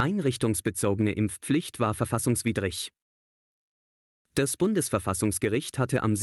Einrichtungsbezogene Impfpflicht war verfassungswidrig. Das Bundesverfassungsgericht hatte am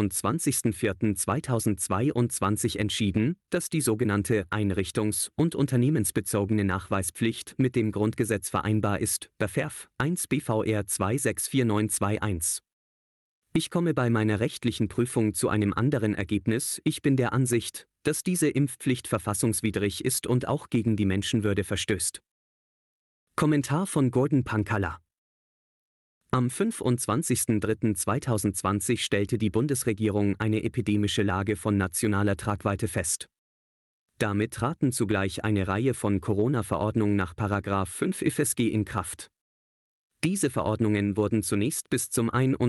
27.04.2022 entschieden, dass die sogenannte einrichtungs- und unternehmensbezogene Nachweispflicht mit dem Grundgesetz vereinbar ist, BFERF 1 BVR 264921. Ich komme bei meiner rechtlichen Prüfung zu einem anderen Ergebnis. Ich bin der Ansicht, dass diese Impfpflicht verfassungswidrig ist und auch gegen die Menschenwürde verstößt. Kommentar von Gordon Pankalla. Am 25.03.2020 stellte die Bundesregierung eine epidemische Lage von nationaler Tragweite fest. Damit traten zugleich eine Reihe von Corona-Verordnungen nach § 5 IFSG in Kraft. Diese Verordnungen wurden zunächst bis zum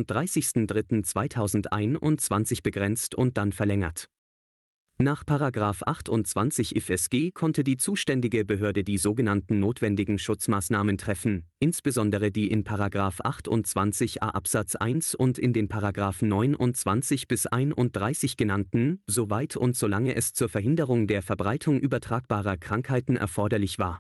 31.03.2021 begrenzt und dann verlängert. Nach § 28 IFSG konnte die zuständige Behörde die sogenannten notwendigen Schutzmaßnahmen treffen, insbesondere die in § 28a Absatz 1 und in den § 29 bis 31 genannten, soweit und solange es zur Verhinderung der Verbreitung übertragbarer Krankheiten erforderlich war.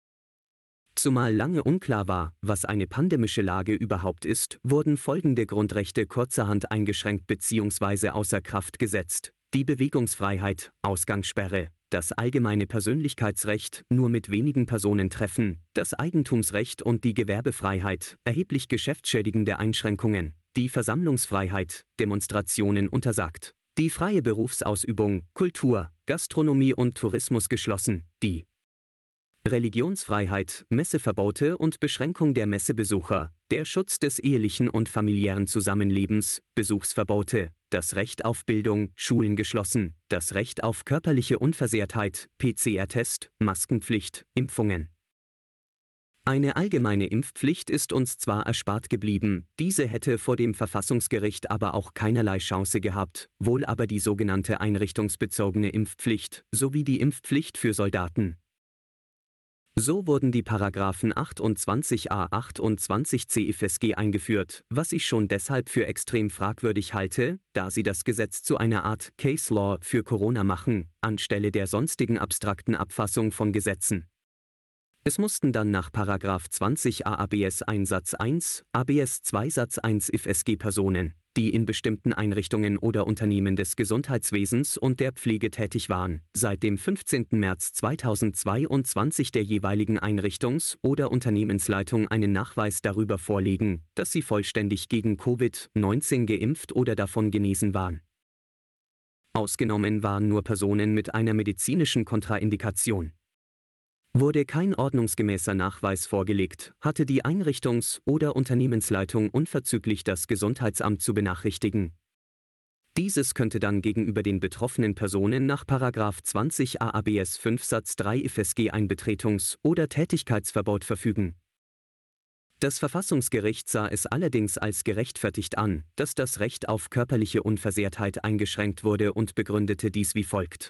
Zumal lange unklar war, was eine pandemische Lage überhaupt ist, wurden folgende Grundrechte kurzerhand eingeschränkt bzw. außer Kraft gesetzt: die Bewegungsfreiheit, Ausgangssperre, das allgemeine Persönlichkeitsrecht, nur mit wenigen Personen treffen, das Eigentumsrecht und die Gewerbefreiheit, erheblich geschäftsschädigende Einschränkungen, die Versammlungsfreiheit, Demonstrationen untersagt, die freie Berufsausübung, Kultur, Gastronomie und Tourismus geschlossen, die Religionsfreiheit, Messeverbote und Beschränkung der Messebesucher, der Schutz des ehelichen und familiären Zusammenlebens, Besuchsverbote, das Recht auf Bildung, Schulen geschlossen, das Recht auf körperliche Unversehrtheit, PCR-Test, Maskenpflicht, Impfungen. Eine allgemeine Impfpflicht ist uns zwar erspart geblieben, diese hätte vor dem Verfassungsgericht aber auch keinerlei Chance gehabt, wohl aber die sogenannte einrichtungsbezogene Impfpflicht sowie die Impfpflicht für Soldaten. So wurden die Paragraphen 28a 28c IFSG eingeführt, was ich schon deshalb für extrem fragwürdig halte, da sie das Gesetz zu einer Art Case Law für Corona machen, anstelle der sonstigen abstrakten Abfassung von Gesetzen. Es mussten dann nach § 20a ABS 1 Satz 1, ABS 2 Satz 1 IFSG Personen, die in bestimmten Einrichtungen oder Unternehmen des Gesundheitswesens und der Pflege tätig waren, seit dem 15. März 2022 der jeweiligen Einrichtungs- oder Unternehmensleitung einen Nachweis darüber vorlegen, dass sie vollständig gegen Covid-19 geimpft oder davon genesen waren. Ausgenommen waren nur Personen mit einer medizinischen Kontraindikation. Wurde kein ordnungsgemäßer Nachweis vorgelegt, hatte die Einrichtungs- oder Unternehmensleitung unverzüglich das Gesundheitsamt zu benachrichtigen. Dieses könnte dann gegenüber den betroffenen Personen nach § 20a ABS 5 Satz 3 IFSG ein Betretungs- oder Tätigkeitsverbot verfügen. Das Verfassungsgericht sah es allerdings als gerechtfertigt an, dass das Recht auf körperliche Unversehrtheit eingeschränkt wurde und begründete dies wie folgt.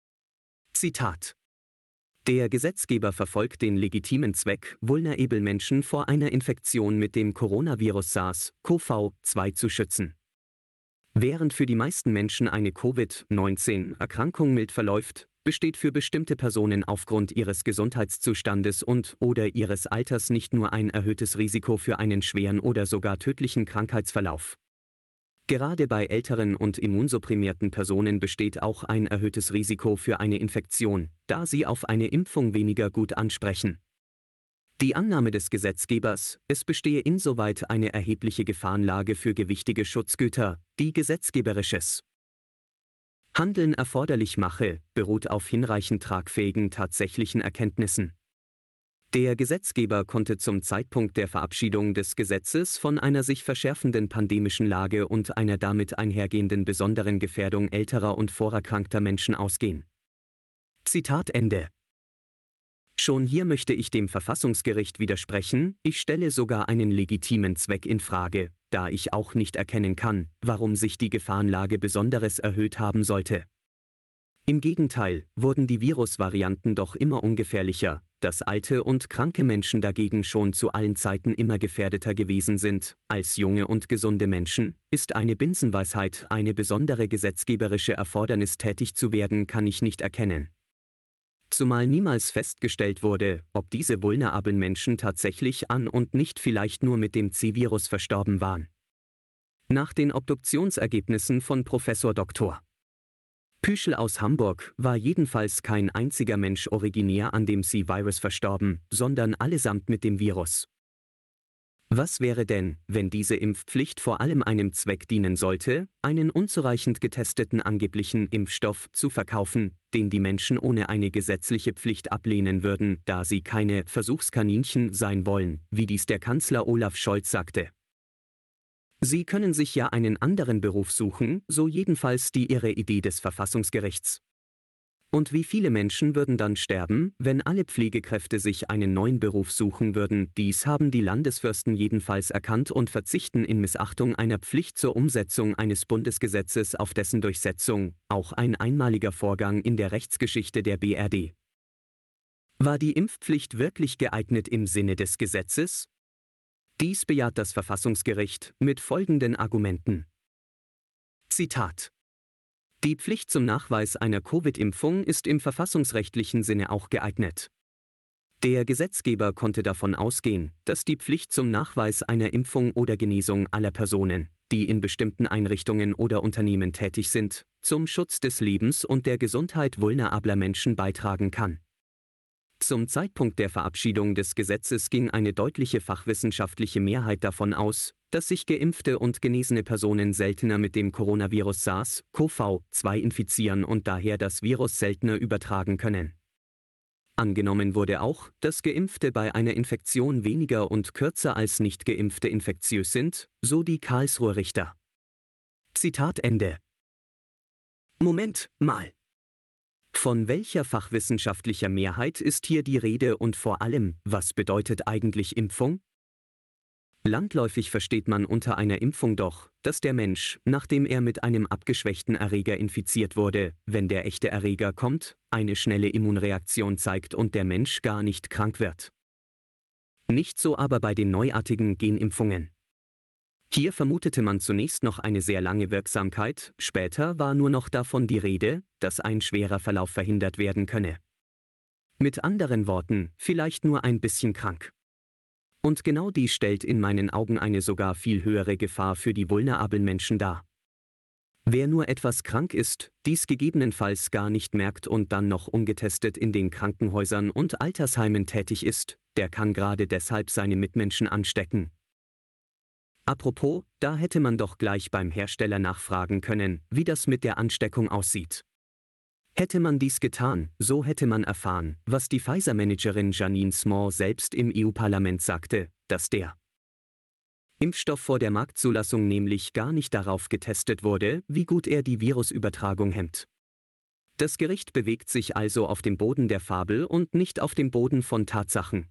Zitat: Der Gesetzgeber verfolgt den legitimen Zweck, vulnerable Menschen vor einer Infektion mit dem Coronavirus SARS-CoV-2 zu schützen. Während für die meisten Menschen eine Covid-19-Erkrankung mild verläuft, besteht für bestimmte Personen aufgrund ihres Gesundheitszustandes und/oder ihres Alters nicht nur ein erhöhtes Risiko für einen schweren oder sogar tödlichen Krankheitsverlauf. Gerade bei älteren und immunsupprimierten Personen besteht auch ein erhöhtes Risiko für eine Infektion, da sie auf eine Impfung weniger gut ansprechen. Die Annahme des Gesetzgebers, es bestehe insoweit eine erhebliche Gefahrenlage für gewichtige Schutzgüter, die gesetzgeberisches Handeln erforderlich mache, beruht auf hinreichend tragfähigen tatsächlichen Erkenntnissen. Der Gesetzgeber konnte zum Zeitpunkt der Verabschiedung des Gesetzes von einer sich verschärfenden pandemischen Lage und einer damit einhergehenden besonderen Gefährdung älterer und vorerkrankter Menschen ausgehen. Zitat Ende. Schon hier möchte ich dem Verfassungsgericht widersprechen, ich stelle sogar einen legitimen Zweck in Frage, da ich auch nicht erkennen kann, warum sich die Gefahrenlage besonderes erhöht haben sollte. Im Gegenteil, wurden die Virusvarianten doch immer ungefährlicher, dass alte und kranke Menschen dagegen schon zu allen Zeiten immer gefährdeter gewesen sind, als junge und gesunde Menschen, ist eine Binsenweisheit, eine besondere gesetzgeberische Erfordernis tätig zu werden, kann ich nicht erkennen. Zumal niemals festgestellt wurde, ob diese vulnerablen Menschen tatsächlich an und nicht vielleicht nur mit dem C-Virus verstorben waren. Nach den Obduktionsergebnissen von Professor Dr. Püschel aus Hamburg war jedenfalls kein einziger Mensch originär an dem C-Virus verstorben, sondern allesamt mit dem Virus. Was wäre denn, wenn diese Impfpflicht vor allem einem Zweck dienen sollte, einen unzureichend getesteten angeblichen Impfstoff zu verkaufen, den die Menschen ohne eine gesetzliche Pflicht ablehnen würden, da sie keine Versuchskaninchen sein wollen, wie dies der Kanzler Olaf Scholz sagte? Sie können sich ja einen anderen Beruf suchen, so jedenfalls die irre Idee des Verfassungsgerichts. Und wie viele Menschen würden dann sterben, wenn alle Pflegekräfte sich einen neuen Beruf suchen würden? Dies haben die Landesfürsten jedenfalls erkannt und verzichten in Missachtung einer Pflicht zur Umsetzung eines Bundesgesetzes auf dessen Durchsetzung, auch ein einmaliger Vorgang in der Rechtsgeschichte der BRD. War die Impfpflicht wirklich geeignet im Sinne des Gesetzes? Dies bejaht das Verfassungsgericht mit folgenden Argumenten. Zitat: Die Pflicht zum Nachweis einer Covid-Impfung ist im verfassungsrechtlichen Sinne auch geeignet. Der Gesetzgeber konnte davon ausgehen, dass die Pflicht zum Nachweis einer Impfung oder Genesung aller Personen, die in bestimmten Einrichtungen oder Unternehmen tätig sind, zum Schutz des Lebens und der Gesundheit vulnerabler Menschen beitragen kann. Zum Zeitpunkt der Verabschiedung des Gesetzes ging eine deutliche fachwissenschaftliche Mehrheit davon aus, dass sich geimpfte und genesene Personen seltener mit dem Coronavirus SARS-CoV-2 infizieren und daher das Virus seltener übertragen können. Angenommen wurde auch, dass Geimpfte bei einer Infektion weniger und kürzer als Nicht-Geimpfte infektiös sind, so die Karlsruher Richter. Zitat Ende. Moment mal. Von welcher fachwissenschaftlicher Mehrheit ist hier die Rede und vor allem, was bedeutet eigentlich Impfung? Landläufig versteht man unter einer Impfung doch, dass der Mensch, nachdem er mit einem abgeschwächten Erreger infiziert wurde, wenn der echte Erreger kommt, eine schnelle Immunreaktion zeigt und der Mensch gar nicht krank wird. Nicht so aber bei den neuartigen Genimpfungen. Hier vermutete man zunächst noch eine sehr lange Wirksamkeit, später war nur noch davon die Rede, dass ein schwerer Verlauf verhindert werden könne. Mit anderen Worten, vielleicht nur ein bisschen krank. Und genau dies stellt in meinen Augen eine sogar viel höhere Gefahr für die vulnerablen Menschen dar. Wer nur etwas krank ist, dies gegebenenfalls gar nicht merkt und dann noch ungetestet in den Krankenhäusern und Altersheimen tätig ist, der kann gerade deshalb seine Mitmenschen anstecken. Apropos, da hätte man doch gleich beim Hersteller nachfragen können, wie das mit der Ansteckung aussieht. Hätte man dies getan, so hätte man erfahren, was die Pfizer-Managerin Janine Small selbst im EU-Parlament sagte, dass der Impfstoff vor der Marktzulassung nämlich gar nicht darauf getestet wurde, wie gut er die Virusübertragung hemmt. Das Gericht bewegt sich also auf dem Boden der Fabel und nicht auf dem Boden von Tatsachen.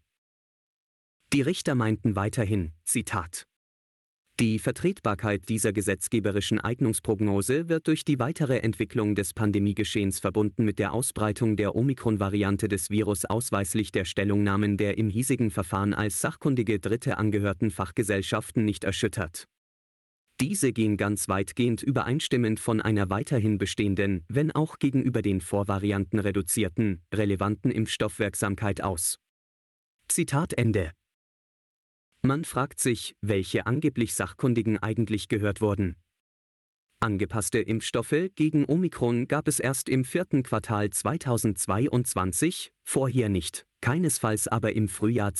Die Richter meinten weiterhin, Zitat: Die Vertretbarkeit dieser gesetzgeberischen Eignungsprognose wird durch die weitere Entwicklung des Pandemiegeschehens verbunden mit der Ausbreitung der Omikron-Variante des Virus ausweislich der Stellungnahmen der im hiesigen Verfahren als sachkundige Dritte angehörten Fachgesellschaften nicht erschüttert. Diese gehen ganz weitgehend übereinstimmend von einer weiterhin bestehenden, wenn auch gegenüber den Vorvarianten reduzierten, relevanten Impfstoffwirksamkeit aus. Zitat Ende. Man fragt sich, welche angeblich Sachkundigen eigentlich gehört wurden. Angepasste Impfstoffe gegen Omikron gab es erst im 4. Quartal 2022, vorher nicht, keinesfalls aber im Frühjahr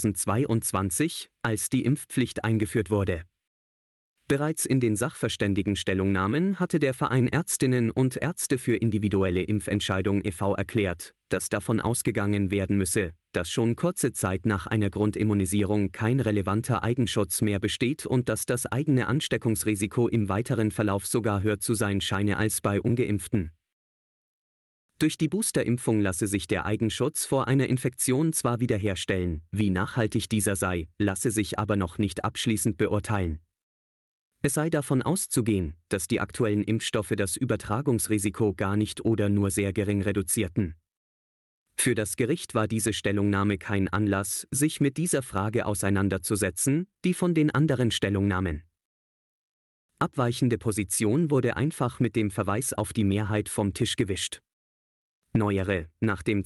2022, als die Impfpflicht eingeführt wurde. Bereits in den Sachverständigenstellungnahmen hatte der Verein Ärztinnen und Ärzte für individuelle Impfentscheidung e.V. erklärt, dass davon ausgegangen werden müsse, dass schon kurze Zeit nach einer Grundimmunisierung kein relevanter Eigenschutz mehr besteht und dass das eigene Ansteckungsrisiko im weiteren Verlauf sogar höher zu sein scheine als bei Ungeimpften. Durch die Boosterimpfung lasse sich der Eigenschutz vor einer Infektion zwar wiederherstellen, wie nachhaltig dieser sei, lasse sich aber noch nicht abschließend beurteilen. Es sei davon auszugehen, dass die aktuellen Impfstoffe das Übertragungsrisiko gar nicht oder nur sehr gering reduzierten. Für das Gericht war diese Stellungnahme kein Anlass, sich mit dieser Frage auseinanderzusetzen, die von den anderen Stellungnahmen abweichende Position wurde einfach mit dem Verweis auf die Mehrheit vom Tisch gewischt. Neuere, nach dem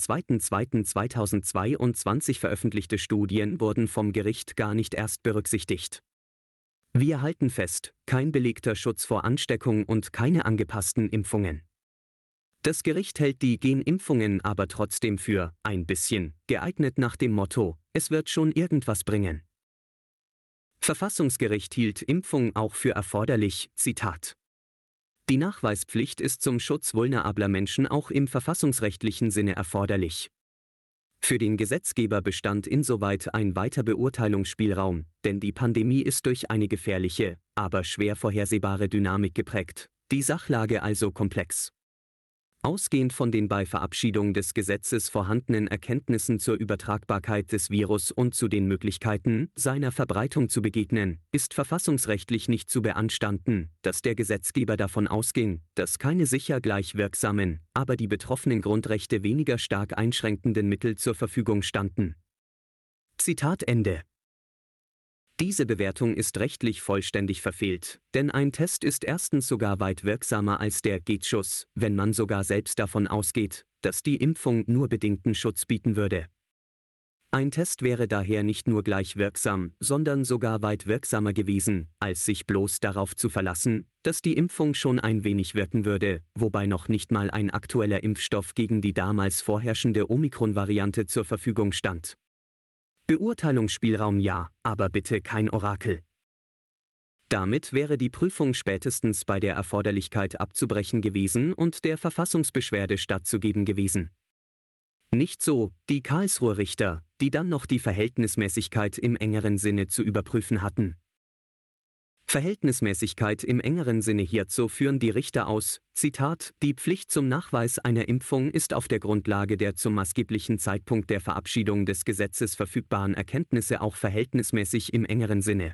2.2.2022 veröffentlichte Studien wurden vom Gericht gar nicht erst berücksichtigt. Wir halten fest, kein belegter Schutz vor Ansteckung und keine angepassten Impfungen. Das Gericht hält die Genimpfungen aber trotzdem für ein bisschen geeignet nach dem Motto, es wird schon irgendwas bringen. Verfassungsgericht hielt Impfung auch für erforderlich, Zitat. Die Nachweispflicht ist zum Schutz vulnerabler Menschen auch im verfassungsrechtlichen Sinne erforderlich. Für den Gesetzgeber bestand insoweit ein weiter Beurteilungsspielraum, denn die Pandemie ist durch eine gefährliche, aber schwer vorhersehbare Dynamik geprägt, die Sachlage also komplex. Ausgehend von den bei Verabschiedung des Gesetzes vorhandenen Erkenntnissen zur Übertragbarkeit des Virus und zu den Möglichkeiten, seiner Verbreitung zu begegnen, ist verfassungsrechtlich nicht zu beanstanden, dass der Gesetzgeber davon ausging, dass keine sicher gleich wirksamen, aber die betroffenen Grundrechte weniger stark einschränkenden Mittel zur Verfügung standen. Zitat Ende. Diese Bewertung ist rechtlich vollständig verfehlt, denn ein Test ist erstens sogar weit wirksamer als der Getschuss, wenn man sogar selbst davon ausgeht, dass die Impfung nur bedingten Schutz bieten würde. Ein Test wäre daher nicht nur gleich wirksam, sondern sogar weit wirksamer gewesen, als sich bloß darauf zu verlassen, dass die Impfung schon ein wenig wirken würde, wobei noch nicht mal ein aktueller Impfstoff gegen die damals vorherrschende Omikron-Variante zur Verfügung stand. Beurteilungsspielraum ja, aber bitte kein Orakel. Damit wäre die Prüfung spätestens bei der Erforderlichkeit abzubrechen gewesen und der Verfassungsbeschwerde stattzugeben gewesen. Nicht so, die Karlsruher Richter, die dann noch die Verhältnismäßigkeit im engeren Sinne zu überprüfen hatten. Verhältnismäßigkeit im engeren Sinne hierzu führen die Richter aus, Zitat, die Pflicht zum Nachweis einer Impfung ist auf der Grundlage der zum maßgeblichen Zeitpunkt der Verabschiedung des Gesetzes verfügbaren Erkenntnisse auch verhältnismäßig im engeren Sinne.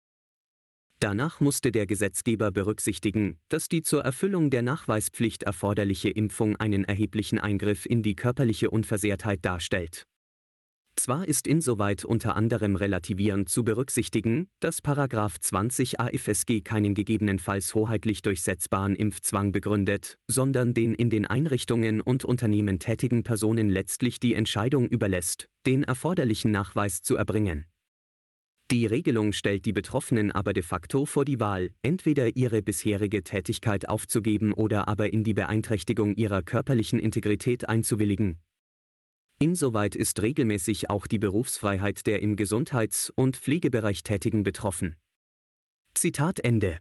Danach musste der Gesetzgeber berücksichtigen, dass die zur Erfüllung der Nachweispflicht erforderliche Impfung einen erheblichen Eingriff in die körperliche Unversehrtheit darstellt. Zwar ist insoweit unter anderem relativierend zu berücksichtigen, dass § 20 AFSG keinen gegebenenfalls hoheitlich durchsetzbaren Impfzwang begründet, sondern den in den Einrichtungen und Unternehmen tätigen Personen letztlich die Entscheidung überlässt, den erforderlichen Nachweis zu erbringen. Die Regelung stellt die Betroffenen aber de facto vor die Wahl, entweder ihre bisherige Tätigkeit aufzugeben oder aber in die Beeinträchtigung ihrer körperlichen Integrität einzuwilligen. Insoweit ist regelmäßig auch die Berufsfreiheit der im Gesundheits- und Pflegebereich Tätigen betroffen. Zitat Ende.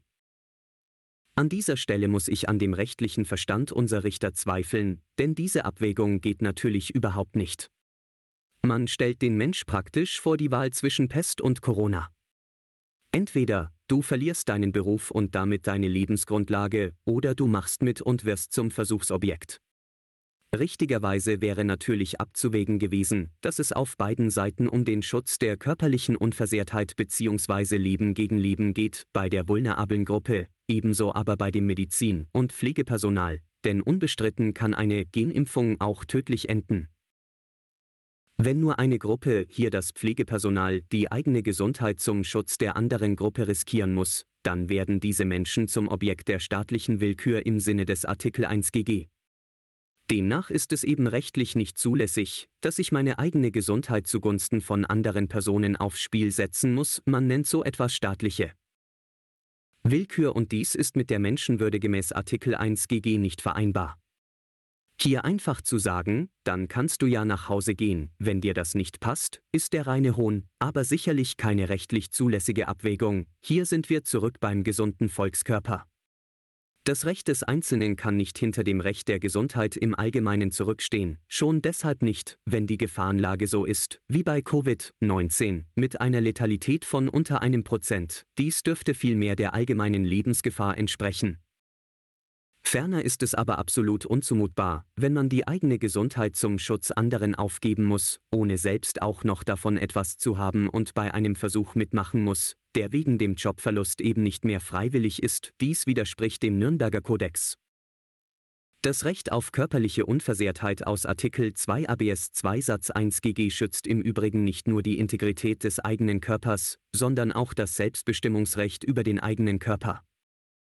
An dieser Stelle muss ich an dem rechtlichen Verstand unserer Richter zweifeln, denn diese Abwägung geht natürlich überhaupt nicht. Man stellt den Mensch praktisch vor die Wahl zwischen Pest und Corona. Entweder du verlierst deinen Beruf und damit deine Lebensgrundlage, oder du machst mit und wirst zum Versuchsobjekt. Richtigerweise wäre natürlich abzuwägen gewesen, dass es auf beiden Seiten um den Schutz der körperlichen Unversehrtheit bzw. Leben gegen Leben geht, bei der vulnerablen Gruppe, ebenso aber bei dem Medizin- und Pflegepersonal, denn unbestritten kann eine Genimpfung auch tödlich enden. Wenn nur eine Gruppe, hier das Pflegepersonal, die eigene Gesundheit zum Schutz der anderen Gruppe riskieren muss, dann werden diese Menschen zum Objekt der staatlichen Willkür im Sinne des Artikel 1 GG. Demnach ist es eben rechtlich nicht zulässig, dass ich meine eigene Gesundheit zugunsten von anderen Personen aufs Spiel setzen muss, man nennt so etwas staatliche Willkür und dies ist mit der Menschenwürde gemäß Artikel 1 GG nicht vereinbar. Hier einfach zu sagen, dann kannst du ja nach Hause gehen, wenn dir das nicht passt, ist der reine Hohn, aber sicherlich keine rechtlich zulässige Abwägung, hier sind wir zurück beim gesunden Volkskörper. Das Recht des Einzelnen kann nicht hinter dem Recht der Gesundheit im Allgemeinen zurückstehen, schon deshalb nicht, wenn die Gefahrenlage so ist, wie bei Covid-19, mit einer Letalität von unter 1%. Dies dürfte vielmehr der allgemeinen Lebensgefahr entsprechen. Ferner ist es aber absolut unzumutbar, wenn man die eigene Gesundheit zum Schutz anderen aufgeben muss, ohne selbst auch noch davon etwas zu haben und bei einem Versuch mitmachen muss, der wegen dem Jobverlust eben nicht mehr freiwillig ist. Dies widerspricht dem Nürnberger Kodex. Das Recht auf körperliche Unversehrtheit aus Artikel 2 ABS 2 Satz 1 GG schützt im Übrigen nicht nur die Integrität des eigenen Körpers, sondern auch das Selbstbestimmungsrecht über den eigenen Körper.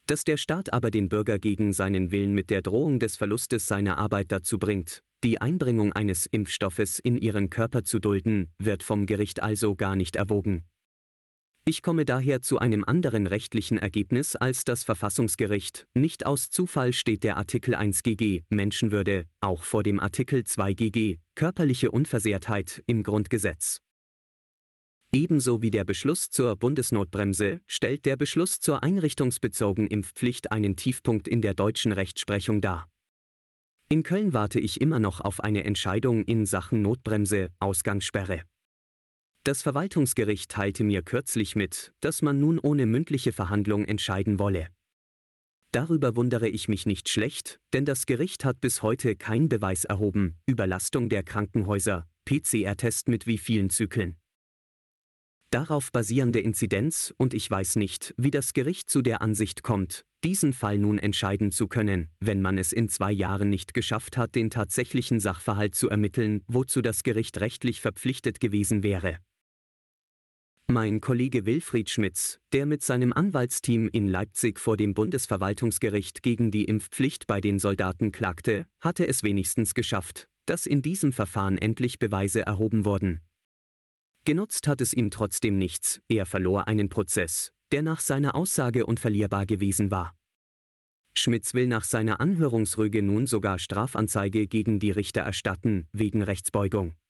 Dass der Staat aber den Bürger gegen seinen Willen mit der Drohung des Verlustes seiner Arbeit dazu bringt, die Einbringung eines Impfstoffes in ihren Körper zu dulden, wird vom Gericht also gar nicht erwogen. Ich komme daher zu einem anderen rechtlichen Ergebnis als das Verfassungsgericht. Nicht aus Zufall steht der Artikel 1 GG Menschenwürde auch vor dem Artikel 2 GG körperliche Unversehrtheit im Grundgesetz. Ebenso wie der Beschluss zur Bundesnotbremse stellt der Beschluss zur einrichtungsbezogenen Impfpflicht einen Tiefpunkt in der deutschen Rechtsprechung dar. In Köln warte ich immer noch auf eine Entscheidung in Sachen Notbremse, Ausgangssperre. Das Verwaltungsgericht teilte mir kürzlich mit, dass man nun ohne mündliche Verhandlung entscheiden wolle. Darüber wundere ich mich nicht schlecht, denn das Gericht hat bis heute keinen Beweis erhoben, Überlastung der Krankenhäuser, PCR-Test mit wie vielen Zyklen. Darauf basierende Inzidenz, und ich weiß nicht, wie das Gericht zu der Ansicht kommt, diesen Fall nun entscheiden zu können, wenn man es in 2 Jahren nicht geschafft hat, den tatsächlichen Sachverhalt zu ermitteln, wozu das Gericht rechtlich verpflichtet gewesen wäre. Mein Kollege Wilfried Schmitz, der mit seinem Anwaltsteam in Leipzig vor dem Bundesverwaltungsgericht gegen die Impfpflicht bei den Soldaten klagte, hatte es wenigstens geschafft, dass in diesem Verfahren endlich Beweise erhoben wurden. Genutzt hat es ihm trotzdem nichts, er verlor einen Prozess, der nach seiner Aussage unverlierbar gewesen war. Schmitz will nach seiner Anhörungsrüge nun sogar Strafanzeige gegen die Richter erstatten, wegen Rechtsbeugung.